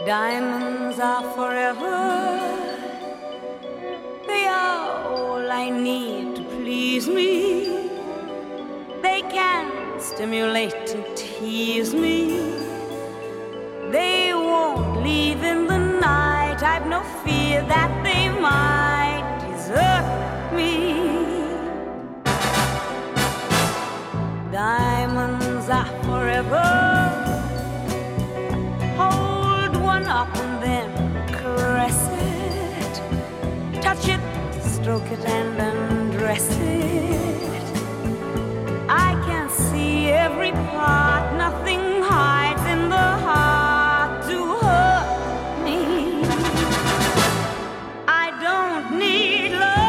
Diamonds are forever. They are all I need to please me. They can stimulate and tease me. They won't leave in the night. I've no fear that they might desert me. Diamonds are forever. Hold one up and then caress it. Touch it, stroke it and undress it. I can see every part. Nothing hides in the heart to hurt me. I don't need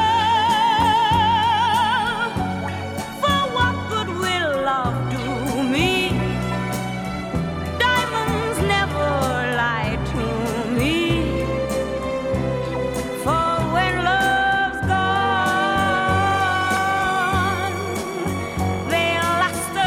love. For what good will love do me? Diamonds never lie to me. For when love's gone, they'll last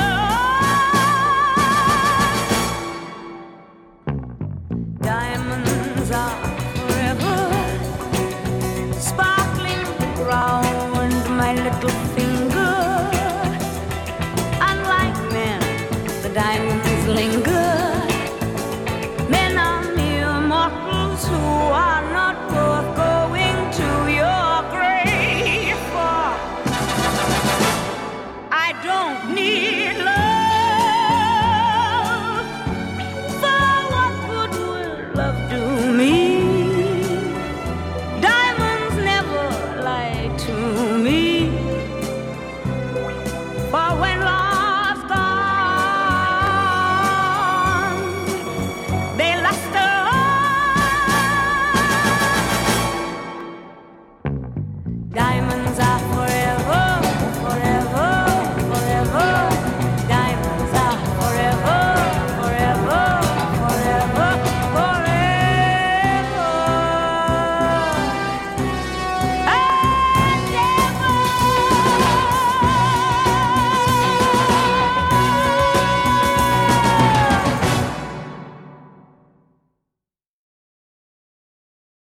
on. Diamonds are forever, sparkling round my little finger.